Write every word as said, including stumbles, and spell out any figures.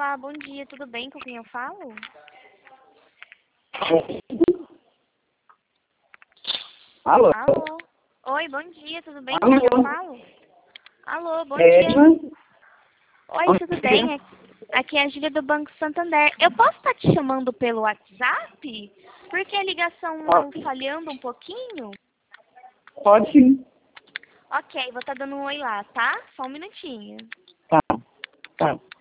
Olá, bom dia, tudo bem? Com quem eu falo? Alô? Alô? Oi, bom dia, tudo bem? Com Alô? quem eu falo? Alô, bom É, dia. Oi, tudo bem? Aqui é a Júlia do Banco Santander. Eu posso estar te chamando pelo WhatsApp? Porque a ligação não falhando um pouquinho? Pode sim. Ok, vou estar dando um oi lá, tá? Só um minutinho. Tá, tá.